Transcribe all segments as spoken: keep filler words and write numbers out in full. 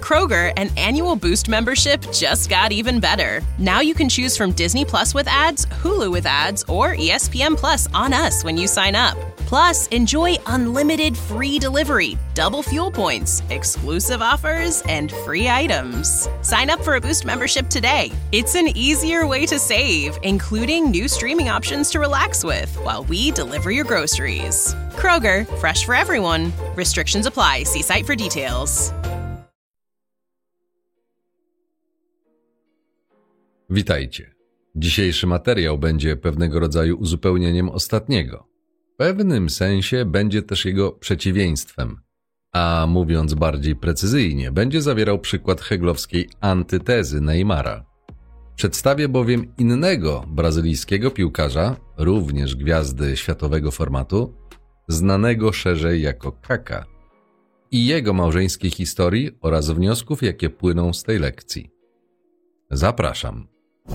Kroger, an annual Boost membership just got even better. Now you can choose from Disney Plus with ads, Hulu with ads, or E S P N Plus on us when you sign up. Plus, enjoy unlimited free delivery, double fuel points, exclusive offers, and free items. Sign up for a Boost membership today. It's an easier way to save, including new streaming options to relax with while we deliver your groceries. Kroger, fresh for everyone. Restrictions apply. See site for details. Witajcie. Dzisiejszy materiał będzie pewnego rodzaju uzupełnieniem ostatniego. W pewnym sensie będzie też jego przeciwieństwem, a mówiąc bardziej precyzyjnie, będzie zawierał przykład heglowskiej antytezy Neymara. Przedstawię bowiem innego brazylijskiego piłkarza, również gwiazdy światowego formatu, znanego szerzej jako Kaka, i jego małżeńskiej historii oraz wniosków, jakie płyną z tej lekcji. Zapraszam.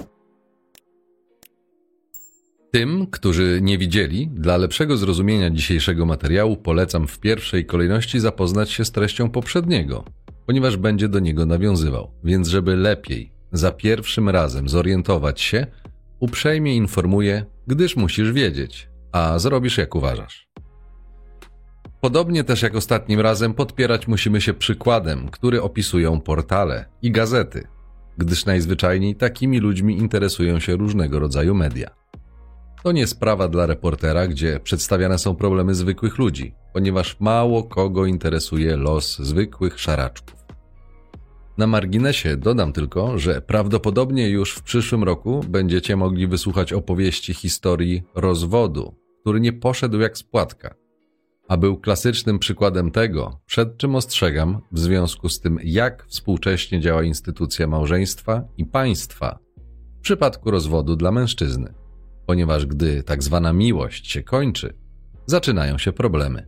Tym, którzy nie widzieli, dla lepszego zrozumienia dzisiejszego materiału polecam w pierwszej kolejności zapoznać się z treścią poprzedniego, ponieważ będzie do niego nawiązywał, więc żeby lepiej, za pierwszym razem zorientować się, uprzejmie informuję, gdyż musisz wiedzieć, a zrobisz jak uważasz. Podobnie też jak ostatnim razem podpierać musimy się przykładem, który opisują portale i gazety, gdyż najzwyczajniej takimi ludźmi interesują się różnego rodzaju media. To nie sprawa dla reportera, gdzie przedstawiane są problemy zwykłych ludzi, ponieważ mało kogo interesuje los zwykłych szaraczków. Na marginesie dodam tylko, że prawdopodobnie już w przyszłym roku będziecie mogli wysłuchać opowieści historii rozwodu, który nie poszedł jak z płatka, a był klasycznym przykładem tego, przed czym ostrzegam w związku z tym, jak współcześnie działa instytucja małżeństwa i państwa w przypadku rozwodu dla mężczyzny. Ponieważ gdy tak zwana miłość się kończy, zaczynają się problemy.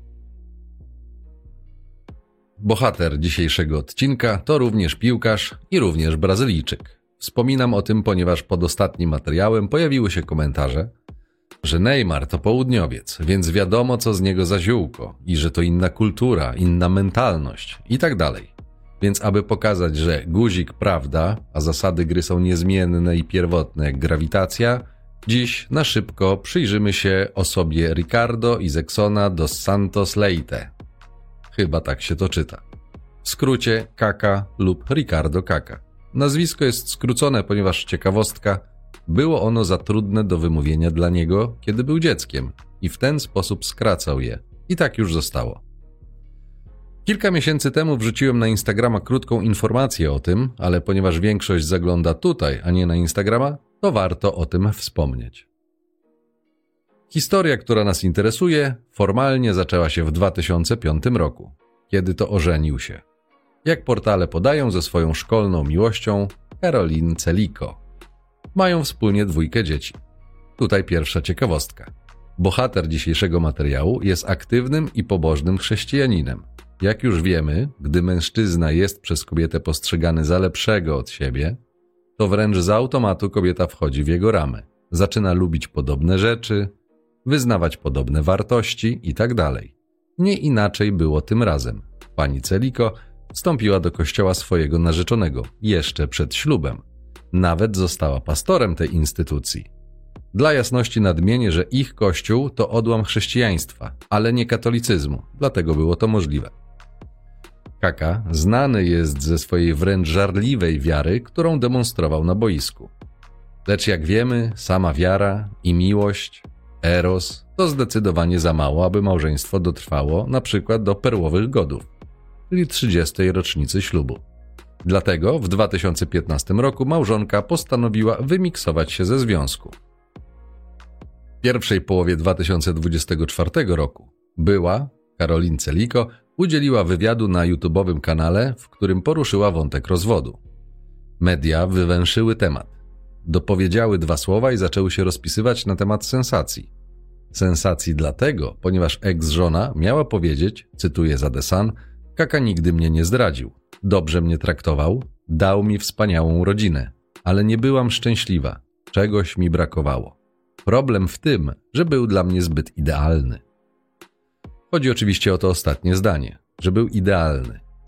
Bohater dzisiejszego odcinka to również piłkarz i również Brazylijczyk. Wspominam o tym, ponieważ pod ostatnim materiałem pojawiły się komentarze, że Neymar to południowiec, więc wiadomo co z niego za ziółko i że to inna kultura, inna mentalność i tak dalej. Więc aby pokazać, że guzik prawda, a zasady gry są niezmienne i pierwotne jak grawitacja, dziś na szybko przyjrzymy się osobie Ricardo Izexona dos Santos Leite. Chyba tak się to czyta. W skrócie Kaka lub Ricardo Kaka. Nazwisko jest skrócone, ponieważ ciekawostka, było ono za trudne do wymówienia dla niego, kiedy był dzieckiem i w ten sposób skracał je. I tak już zostało. Kilka miesięcy temu wrzuciłem na Instagrama krótką informację o tym, ale ponieważ większość zagląda tutaj, a nie na Instagrama, to warto o tym wspomnieć. Historia, która nas interesuje, formalnie zaczęła się w dwa tysiące piątym roku, kiedy to ożenił się. Jak portale podają, ze swoją szkolną miłością Caroline Celico. Mają wspólnie dwójkę dzieci. Tutaj pierwsza ciekawostka. Bohater dzisiejszego materiału jest aktywnym i pobożnym chrześcijaninem. Jak już wiemy, gdy mężczyzna jest przez kobietę postrzegany za lepszego od siebie, to wręcz z automatu kobieta wchodzi w jego ramy. Zaczyna lubić podobne rzeczy, wyznawać podobne wartości i tak dalej. Nie inaczej było tym razem. Pani Celico wstąpiła do kościoła swojego narzeczonego jeszcze przed ślubem. Nawet została pastorem tej instytucji. Dla jasności nadmienię, że ich kościół to odłam chrześcijaństwa, ale nie katolicyzmu, dlatego było to możliwe. Kaka znany jest ze swojej wręcz żarliwej wiary, którą demonstrował na boisku. Lecz jak wiemy, sama wiara i miłość, eros, to zdecydowanie za mało, aby małżeństwo dotrwało na przykład do perłowych godów, czyli trzydziestej rocznicy ślubu. Dlatego w dwa tysiące piętnastym roku małżonka postanowiła wymiksować się ze związku. W pierwszej połowie dwa tysiące dwudziestego czwartego roku była, Caroline Celico, udzieliła wywiadu na YouTube'owym kanale, w którym poruszyła wątek rozwodu. Media wywęszyły temat. Dopowiedziały dwa słowa i zaczęły się rozpisywać na temat sensacji. Sensacji dlatego, ponieważ ex-żona miała powiedzieć, cytuję za The Sun, Kaka nigdy mnie nie zdradził, dobrze mnie traktował, dał mi wspaniałą rodzinę, ale nie byłam szczęśliwa, czegoś mi brakowało. Problem w tym, że był dla mnie zbyt idealny. Chodzi oczywiście o to ostatnie zdanie, że był idealny.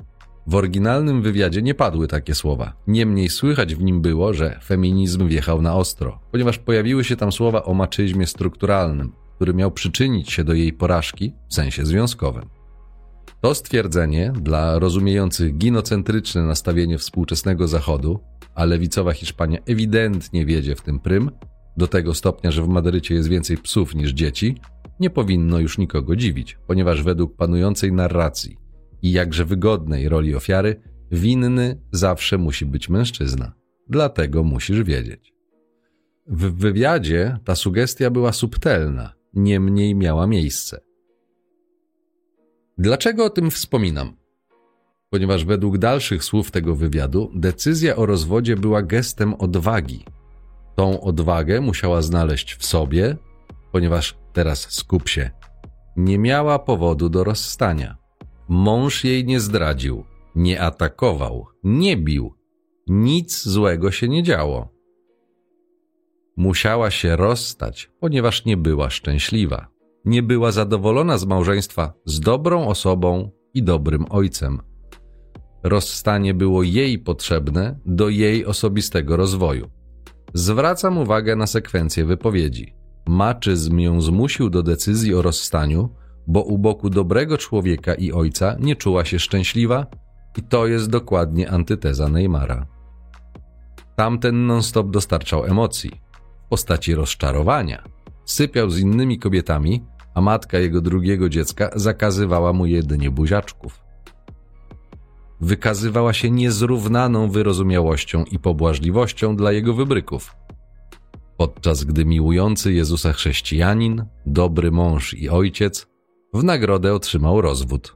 W oryginalnym wywiadzie nie padły takie słowa. Niemniej słychać w nim było, że feminizm wjechał na ostro, ponieważ pojawiły się tam słowa o maczyzmie strukturalnym, który miał przyczynić się do jej porażki w sensie związkowym. To stwierdzenie dla rozumiejących ginocentryczne nastawienie współczesnego Zachodu, a lewicowa Hiszpania ewidentnie wiedzie w tym prym, do tego stopnia, że w Madrycie jest więcej psów niż dzieci, nie powinno już nikogo dziwić, ponieważ według panującej narracji i jakże wygodnej roli ofiary, winny zawsze musi być mężczyzna. Dlatego musisz wiedzieć. W wywiadzie ta sugestia była subtelna, niemniej miała miejsce. Dlaczego o tym wspominam? Ponieważ według dalszych słów tego wywiadu decyzja o rozwodzie była gestem odwagi. Tą odwagę musiała znaleźć w sobie, ponieważ, teraz skup się, nie miała powodu do rozstania. Mąż jej nie zdradził, nie atakował, nie bił. Nic złego się nie działo. Musiała się rozstać, ponieważ nie była szczęśliwa. Nie była zadowolona z małżeństwa z dobrą osobą i dobrym ojcem. Rozstanie było jej potrzebne do jej osobistego rozwoju. Zwracam uwagę na sekwencję wypowiedzi. Maczyzm ją zmusił do decyzji o rozstaniu, bo u boku dobrego człowieka i ojca nie czuła się szczęśliwa i to jest dokładnie antyteza Neymara. Tamten non-stop dostarczał emocji w postaci rozczarowania. Sypiał z innymi kobietami, a matka jego drugiego dziecka zakazywała mu jedynie buziaczków. Wykazywała się niezrównaną wyrozumiałością i pobłażliwością dla jego wybryków. Podczas gdy miłujący Jezusa chrześcijanin, dobry mąż i ojciec w nagrodę otrzymał rozwód.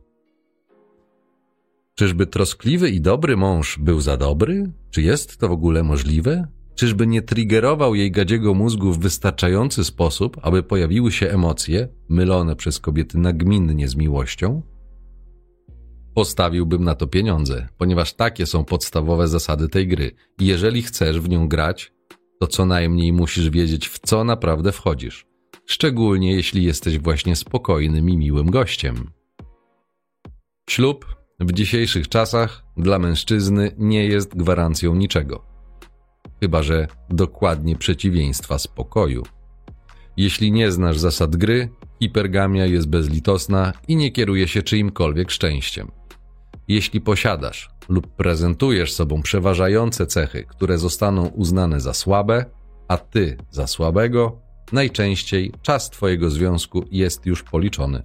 Czyżby troskliwy i dobry mąż był za dobry? Czy jest to w ogóle możliwe? Czyżby nie triggerował jej gadziego mózgu w wystarczający sposób, aby pojawiły się emocje, mylone przez kobiety nagminnie z miłością? Postawiłbym na to pieniądze, ponieważ takie są podstawowe zasady tej gry i jeżeli chcesz w nią grać, to co najmniej musisz wiedzieć, w co naprawdę wchodzisz, szczególnie jeśli jesteś właśnie spokojnym i miłym gościem. Ślub w dzisiejszych czasach dla mężczyzny nie jest gwarancją niczego, chyba że dokładnie przeciwieństwa spokoju. Jeśli nie znasz zasad gry, hipergamia jest bezlitosna i nie kieruje się czyimkolwiek szczęściem. Jeśli posiadasz lub prezentujesz sobą przeważające cechy, które zostaną uznane za słabe, a ty za słabego, najczęściej czas twojego związku jest już policzony.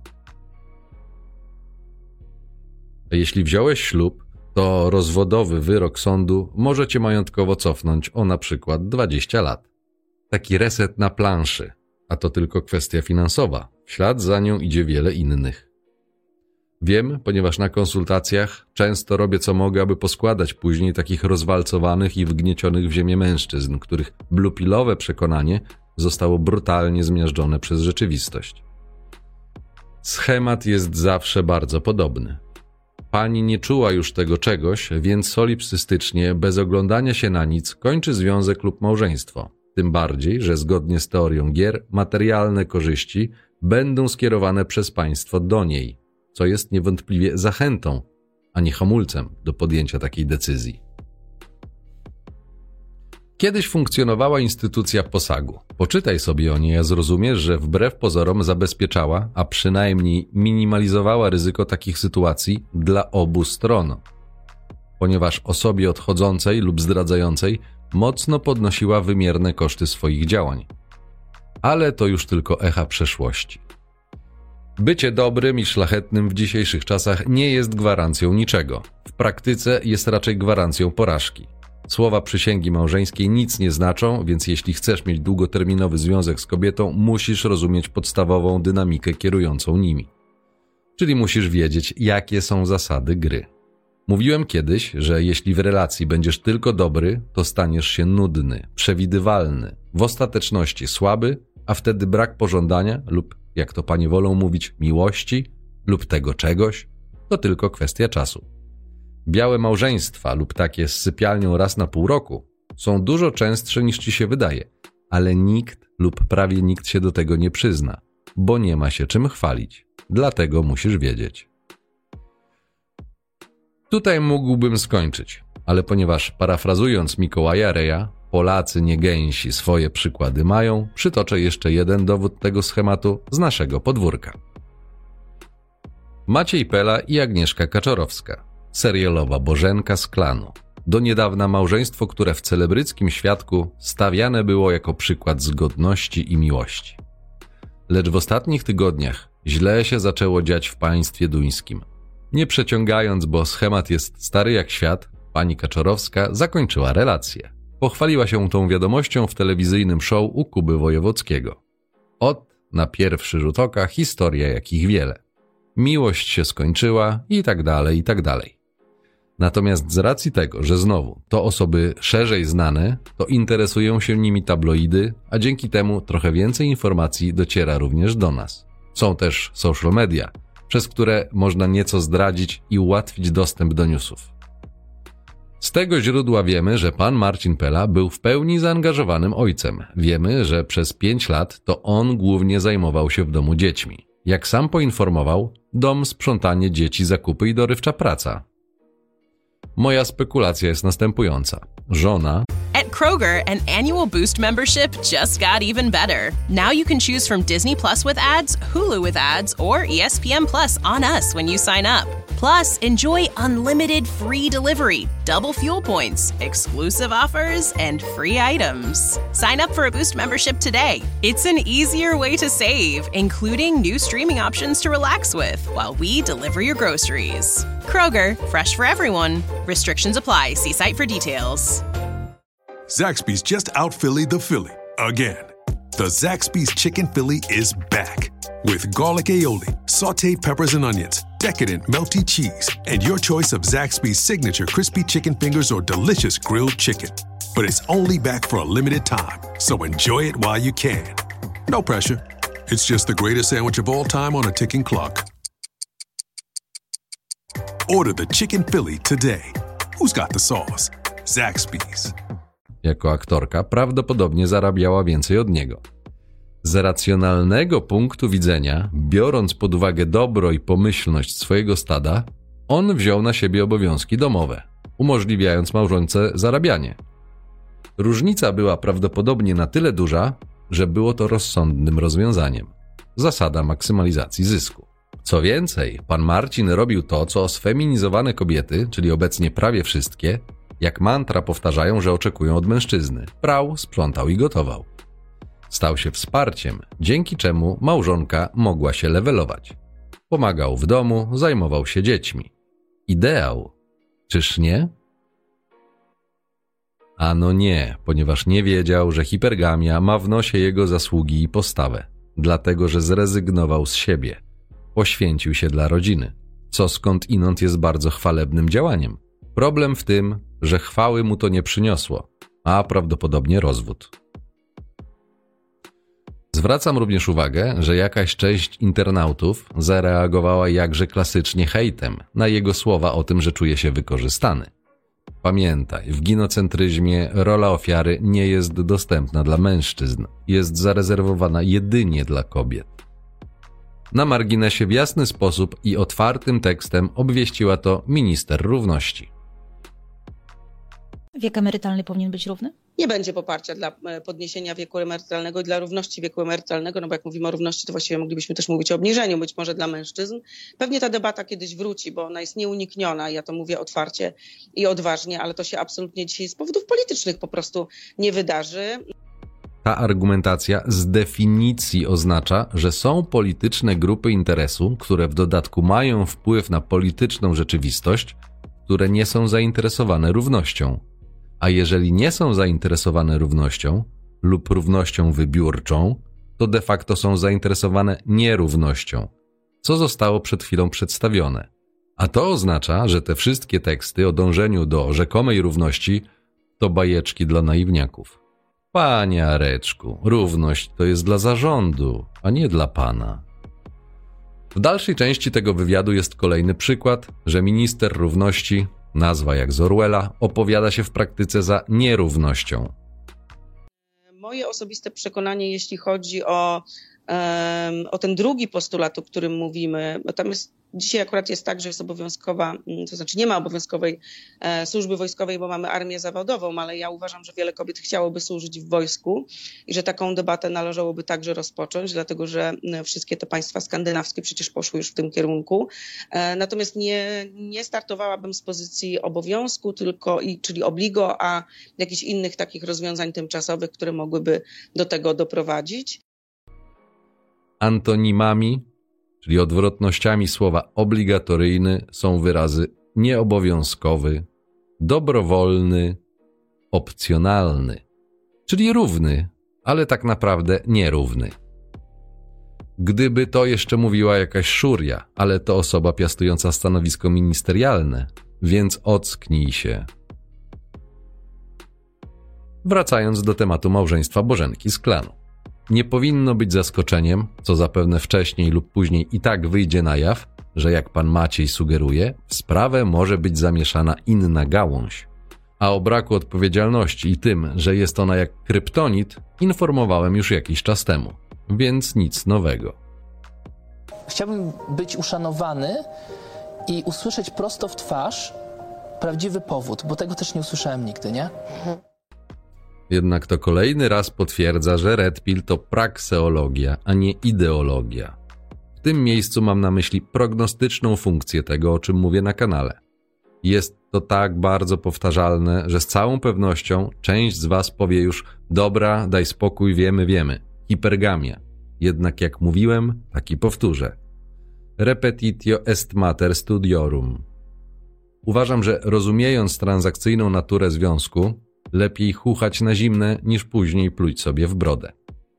Jeśli wziąłeś ślub, to rozwodowy wyrok sądu może cię majątkowo cofnąć o na przykład dwadzieścia lat. Taki reset na planszy, a to tylko kwestia finansowa. W ślad za nią idzie wiele innych. Wiem, ponieważ na konsultacjach często robię co mogę, aby poskładać później takich rozwalcowanych i wgniecionych w ziemię mężczyzn, których bluepilowe przekonanie zostało brutalnie zmiażdżone przez rzeczywistość. Schemat jest zawsze bardzo podobny. Pani nie czuła już tego czegoś, więc solipsystycznie, bez oglądania się na nic, kończy związek lub małżeństwo. Tym bardziej, że zgodnie z teorią gier, materialne korzyści będą skierowane przez państwo do niej, co jest niewątpliwie zachętą, a nie hamulcem do podjęcia takiej decyzji. Kiedyś funkcjonowała instytucja posagu. Poczytaj sobie o niej, a zrozumiesz, że wbrew pozorom zabezpieczała, a przynajmniej minimalizowała ryzyko takich sytuacji dla obu stron, ponieważ osobie odchodzącej lub zdradzającej mocno podnosiła wymierne koszty swoich działań. Ale to już tylko echa przeszłości. Bycie dobrym i szlachetnym w dzisiejszych czasach nie jest gwarancją niczego. W praktyce jest raczej gwarancją porażki. Słowa przysięgi małżeńskiej nic nie znaczą, więc jeśli chcesz mieć długoterminowy związek z kobietą, musisz rozumieć podstawową dynamikę kierującą nimi. Czyli musisz wiedzieć, jakie są zasady gry. Mówiłem kiedyś, że jeśli w relacji będziesz tylko dobry, to staniesz się nudny, przewidywalny, w ostateczności słaby, a wtedy brak pożądania lub, jak to panie wolą mówić, miłości lub tego czegoś, to tylko kwestia czasu. Białe małżeństwa lub takie z sypialnią raz na pół roku są dużo częstsze niż ci się wydaje, ale nikt lub prawie nikt się do tego nie przyzna, bo nie ma się czym chwalić. Dlatego musisz wiedzieć. Tutaj mógłbym skończyć, ale ponieważ parafrazując Mikołaja Reja, Polacy nie gęsi swoje przykłady mają, przytoczę jeszcze jeden dowód tego schematu z naszego podwórka. Maciej Pela i Agnieszka Kaczorowska, serialowa Bożenka z klanu. Do niedawna małżeństwo, które w celebryckim świadku stawiane było jako przykład zgodności i miłości. Lecz w ostatnich tygodniach źle się zaczęło dziać w państwie duńskim. Nie przeciągając, bo schemat jest stary jak świat, pani Kaczorowska zakończyła relację. Pochwaliła się tą wiadomością w telewizyjnym show u Kuby Wojewódzkiego. Ot, na pierwszy rzut oka historia jakich wiele. Miłość się skończyła i tak dalej, i tak dalej. Natomiast z racji tego, że znowu to osoby szerzej znane, to interesują się nimi tabloidy, a dzięki temu trochę więcej informacji dociera również do nas. Są też social media, przez które można nieco zdradzić i ułatwić dostęp do newsów. Z tego źródła wiemy, że pan Marcin Pela był w pełni zaangażowanym ojcem. Wiemy, że przez pięć lat to on głównie zajmował się w domu dziećmi. Jak sam poinformował, dom, sprzątanie dzieci, zakupy i dorywcza praca. Moja spekulacja jest następująca. Żona... At Kroger, an annual Boost membership just got even better. Now you can choose from Disney Plus with ads, Hulu with ads, or E S P N Plus on us when you sign up. Plus, enjoy unlimited free delivery, double fuel points, exclusive offers, and free items. Sign up for a Boost membership today. It's an easier way to save, including new streaming options to relax with while we deliver your groceries. Kroger, fresh for everyone. Restrictions apply. See site for details. Zaxby's just out Philly the Philly again. The Zaxby's Chicken Philly is back with garlic aioli, sautéed peppers and onions, decadent melty cheese, and your choice of Zaxby's signature crispy chicken fingers or delicious grilled chicken. But it's only back for a limited time, so enjoy it while you can. No pressure. It's just the greatest sandwich of all time on a ticking clock. Order the Chicken Philly today. Who's got the sauce? Zaxby's. Jako aktorka prawdopodobnie zarabiała więcej od niego. Z racjonalnego punktu widzenia, biorąc pod uwagę dobro i pomyślność swojego stada, on wziął na siebie obowiązki domowe, umożliwiając małżonce zarabianie. Różnica była prawdopodobnie na tyle duża, że było to rozsądnym rozwiązaniem. Zasada maksymalizacji zysku. Co więcej, pan Marcin robił to, co sfeminizowane kobiety, czyli obecnie prawie wszystkie, jak mantra powtarzają, że oczekują od mężczyzny. Prał, sprzątał i gotował. Stał się wsparciem, dzięki czemu małżonka mogła się levelować. Pomagał w domu, zajmował się dziećmi. Ideał, czyż nie? Ano nie, ponieważ nie wiedział, że hipergamia ma w nosie jego zasługi i postawę, dlatego że zrezygnował z siebie. Poświęcił się dla rodziny, co skądinąd jest bardzo chwalebnym działaniem. Problem w tym, że chwały mu to nie przyniosło, a prawdopodobnie rozwód. Zwracam również uwagę, że jakaś część internautów zareagowała jakże klasycznie hejtem na jego słowa o tym, że czuje się wykorzystany. Pamiętaj, w ginocentryzmie rola ofiary nie jest dostępna dla mężczyzn, jest zarezerwowana jedynie dla kobiet. Na marginesie w jasny sposób i otwartym tekstem obwieściła to minister równości. Wiek emerytalny powinien być równy? Nie będzie poparcia dla podniesienia wieku emerytalnego i dla równości wieku emerytalnego, no bo jak mówimy o równości, to właściwie moglibyśmy też mówić o obniżeniu, być może dla mężczyzn. Pewnie ta debata kiedyś wróci, bo ona jest nieunikniona, ja to mówię otwarcie i odważnie, ale to się absolutnie dzisiaj z powodów politycznych po prostu nie wydarzy. Ta argumentacja z definicji oznacza, że są polityczne grupy interesu, które w dodatku mają wpływ na polityczną rzeczywistość, które nie są zainteresowane równością. A jeżeli nie są zainteresowane równością lub równością wybiórczą, to de facto są zainteresowane nierównością, co zostało przed chwilą przedstawione. A to oznacza, że te wszystkie teksty o dążeniu do rzekomej równości to bajeczki dla naiwniaków. Panie Areczku, równość to jest dla zarządu, a nie dla pana. W dalszej części tego wywiadu jest kolejny przykład, że minister równości, nazwa jak z Orwella, opowiada się w praktyce za nierównością. Moje osobiste przekonanie, jeśli chodzi o o ten drugi postulat, o którym mówimy, bo tam jest, dzisiaj akurat jest tak, że jest obowiązkowa, to znaczy nie ma obowiązkowej e, służby wojskowej, bo mamy armię zawodową, ale ja uważam, że wiele kobiet chciałoby służyć w wojsku i że taką debatę należałoby także rozpocząć, dlatego że wszystkie te państwa skandynawskie przecież poszły już w tym kierunku. E, natomiast nie, nie startowałabym z pozycji obowiązku, tylko i, czyli obligo, a jakichś innych takich rozwiązań tymczasowych, które mogłyby do tego doprowadzić. Antonimami, czyli odwrotnościami słowa obligatoryjny, są wyrazy nieobowiązkowy, dobrowolny, opcjonalny, czyli równy, ale tak naprawdę nierówny. Gdyby to jeszcze mówiła jakaś szuria, ale to osoba piastująca stanowisko ministerialne, więc ocknij się. Wracając do tematu małżeństwa Bożenki z klanu. Nie powinno być zaskoczeniem, co zapewne wcześniej lub później i tak wyjdzie na jaw, że jak pan Maciej sugeruje, w sprawę może być zamieszana inna gałąź. A o braku odpowiedzialności i tym, że jest ona jak kryptonit, informowałem już jakiś czas temu, więc nic nowego. Chciałbym być uszanowany i usłyszeć prosto w twarz prawdziwy powód, bo tego też nie usłyszałem nigdy, nie? Jednak to kolejny raz potwierdza, że Red Pill to prakseologia, a nie ideologia. W tym miejscu mam na myśli prognostyczną funkcję tego, o czym mówię na kanale. Jest to tak bardzo powtarzalne, że z całą pewnością część z was powie już: dobra, daj spokój, wiemy, wiemy. Hipergamia. Jednak jak mówiłem, tak i powtórzę. Repetitio est mater studiorum. Uważam, że rozumiejąc transakcyjną naturę związku, lepiej chuchać na zimne, niż później pluć sobie w brodę.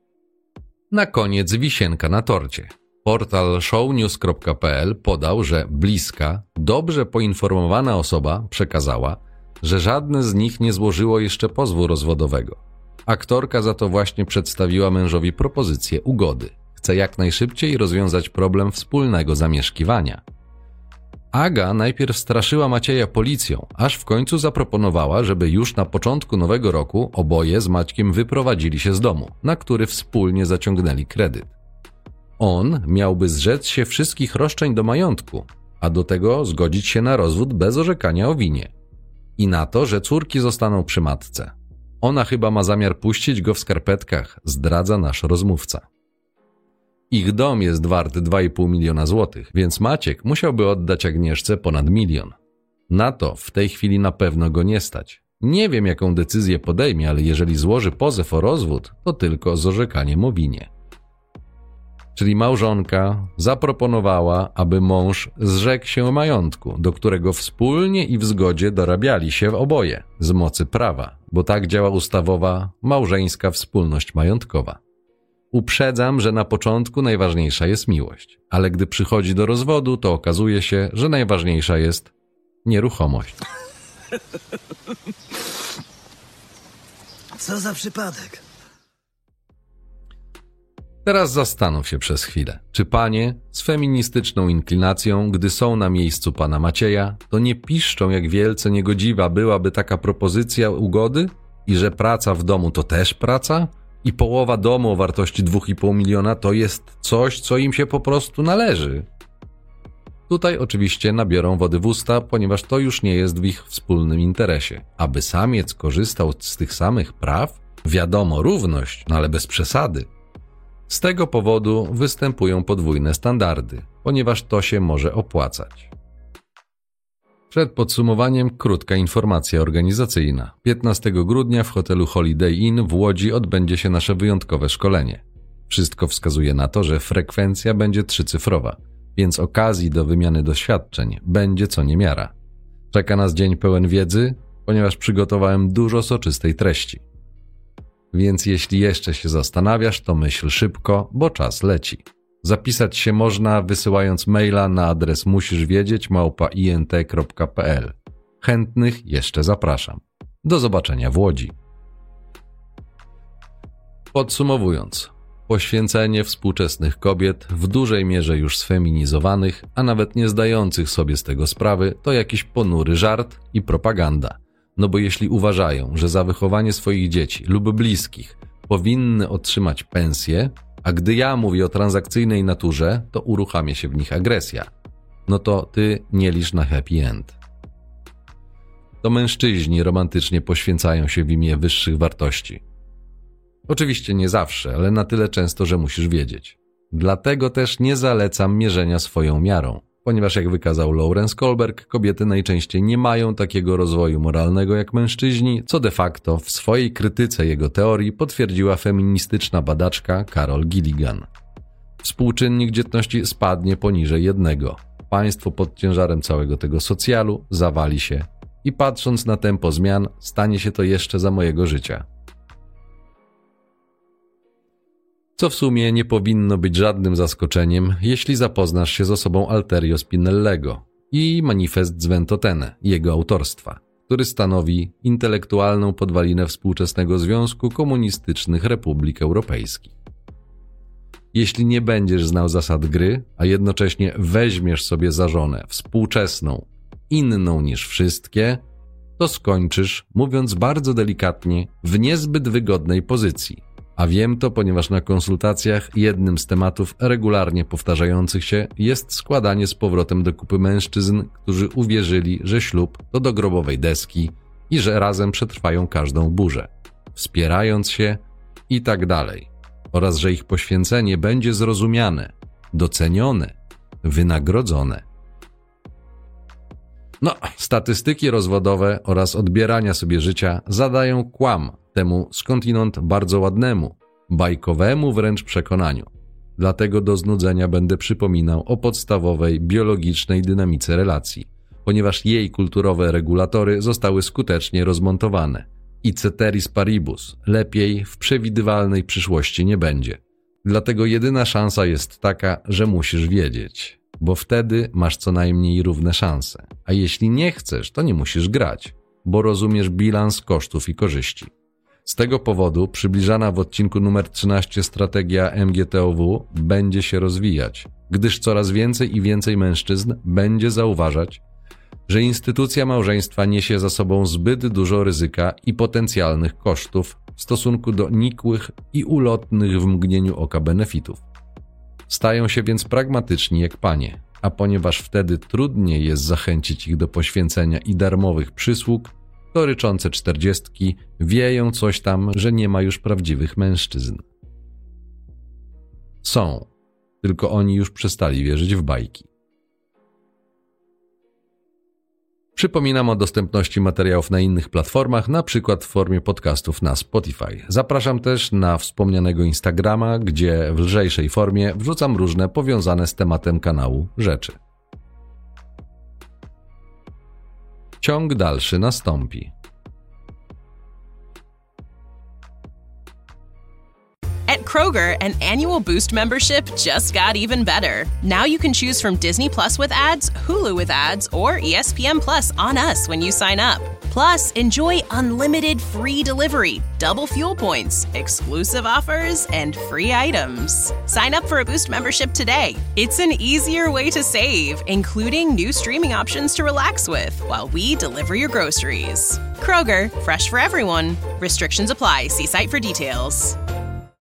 Na koniec wisienka na torcie. Portal shownews kropka p l podał, że bliska, dobrze poinformowana osoba przekazała, że żadne z nich nie złożyło jeszcze pozwu rozwodowego. Aktorka za to właśnie przedstawiła mężowi propozycję ugody. Chce jak najszybciej rozwiązać problem wspólnego zamieszkiwania. Aga najpierw straszyła Macieja policją, aż w końcu zaproponowała, żeby już na początku nowego roku oboje z Maćkiem wyprowadzili się z domu, na który wspólnie zaciągnęli kredyt. On miałby zrzec się wszystkich roszczeń do majątku, a do tego zgodzić się na rozwód bez orzekania o winie. I na to, że córki zostaną przy matce. Ona chyba ma zamiar puścić go w skarpetkach, zdradza nasz rozmówca. Ich dom jest wart dwa i pół miliona złotych, więc Maciek musiałby oddać Agnieszce ponad milion. Na to w tej chwili na pewno go nie stać. Nie wiem, jaką decyzję podejmie, ale jeżeli złoży pozew o rozwód, to tylko z orzekaniem o winie. Czyli małżonka zaproponowała, aby mąż zrzekł się majątku, do którego wspólnie i w zgodzie dorabiali się oboje z mocy prawa, bo tak działa ustawowa małżeńska wspólność majątkowa. Uprzedzam, że na początku najważniejsza jest miłość, ale gdy przychodzi do rozwodu, to okazuje się, że najważniejsza jest nieruchomość. Co za przypadek? Teraz zastanów się przez chwilę, czy panie z feministyczną inklinacją, gdy są na miejscu pana Macieja, to nie piszczą, jak wielce niegodziwa byłaby taka propozycja ugody i że praca w domu to też praca? I połowa domu o wartości dwa i pół miliona to jest coś, co im się po prostu należy. Tutaj oczywiście nabiorą wody w usta, ponieważ to już nie jest w ich wspólnym interesie. Aby samiec korzystał z tych samych praw? Wiadomo, równość, no ale bez przesady. Z tego powodu występują podwójne standardy, ponieważ to się może opłacać. Przed podsumowaniem krótka informacja organizacyjna. piętnastego grudnia w hotelu Holiday Inn w Łodzi odbędzie się nasze wyjątkowe szkolenie. Wszystko wskazuje na to, że frekwencja będzie trzycyfrowa, więc okazji do wymiany doświadczeń będzie co niemiara. Czeka nas dzień pełen wiedzy, ponieważ przygotowałem dużo soczystej treści. Więc jeśli jeszcze się zastanawiasz, to myśl szybko, bo czas leci. Zapisać się można wysyłając maila na adres musiszwiedzieć małpa int kropka p l. Chętnych jeszcze zapraszam. Do zobaczenia w Łodzi. Podsumowując, poświęcenie współczesnych kobiet, w dużej mierze już sfeminizowanych, a nawet nie zdających sobie z tego sprawy, to jakiś ponury żart i propaganda. No bo jeśli uważają, że za wychowanie swoich dzieci lub bliskich powinny otrzymać pensję, A gdy ja mówię o transakcyjnej naturze, to uruchamia się w nich agresja. No to ty nie licz na happy end. To mężczyźni romantycznie poświęcają się w imię wyższych wartości. Oczywiście nie zawsze, ale na tyle często, że musisz wiedzieć. Dlatego też nie zalecam mierzenia swoją miarą, ponieważ jak wykazał Lawrence Kohlberg, kobiety najczęściej nie mają takiego rozwoju moralnego jak mężczyźni, co de facto w swojej krytyce jego teorii potwierdziła feministyczna badaczka Carol Gilligan. Współczynnik dzietności spadnie poniżej jednego. Państwo pod ciężarem całego tego socjalu zawali się i patrząc na tempo zmian, stanie się to jeszcze za mojego życia. Co w sumie nie powinno być żadnym zaskoczeniem, jeśli zapoznasz się z osobą Alterio Spinellego i Manifest z Ventotene, jego autorstwa, który stanowi intelektualną podwalinę współczesnego Związku Komunistycznych Republik Europejskich. Jeśli nie będziesz znał zasad gry, a jednocześnie weźmiesz sobie za żonę współczesną, inną niż wszystkie, to skończysz, mówiąc bardzo delikatnie, w niezbyt wygodnej pozycji. A wiem to, ponieważ na konsultacjach jednym z tematów regularnie powtarzających się jest składanie z powrotem do kupy mężczyzn, którzy uwierzyli, że ślub to do grobowej deski i że razem przetrwają każdą burzę, wspierając się i tak dalej, oraz że ich poświęcenie będzie zrozumiane, docenione, wynagrodzone. No, statystyki rozwodowe oraz odbierania sobie życia zadają kłam temu skądinąd bardzo ładnemu, bajkowemu wręcz przekonaniu. Dlatego do znudzenia będę przypominał o podstawowej biologicznej dynamice relacji, ponieważ jej kulturowe regulatory zostały skutecznie rozmontowane. I ceteris paribus, lepiej w przewidywalnej przyszłości nie będzie. Dlatego jedyna szansa jest taka, że musisz wiedzieć, bo wtedy masz co najmniej równe szanse. A jeśli nie chcesz, to nie musisz grać, bo rozumiesz bilans kosztów i korzyści. Z tego powodu przybliżana w odcinku numer trzynaście strategia M G T O W będzie się rozwijać, gdyż coraz więcej i więcej mężczyzn będzie zauważać, że instytucja małżeństwa niesie za sobą zbyt dużo ryzyka i potencjalnych kosztów w stosunku do nikłych i ulotnych w mgnieniu oka benefitów. Stają się więc pragmatyczni jak panie, a ponieważ wtedy trudniej jest zachęcić ich do poświęcenia i darmowych przysług, to ryczące czterdziestki wieją coś tam, że nie ma już prawdziwych mężczyzn. Są, tylko oni już przestali wierzyć w bajki. Przypominam o dostępności materiałów na innych platformach, na przykład w formie podcastów na Spotify. Zapraszam też na wspomnianego Instagrama, gdzie w lżejszej formie wrzucam różne powiązane z tematem kanału rzeczy. Ciąg dalszy nastąpi. At Kroger, an annual Boost membership just got even better. Now you can choose from Disney Plus with ads, Hulu with ads, or E S P N Plus on us when you sign up. Plus, enjoy unlimited free delivery, double fuel points, exclusive offers, and free items. Sign up for a Boost membership today. It's an easier way to save, including new streaming options to relax with while we deliver your groceries. Kroger, fresh for everyone. Restrictions apply. See site for details.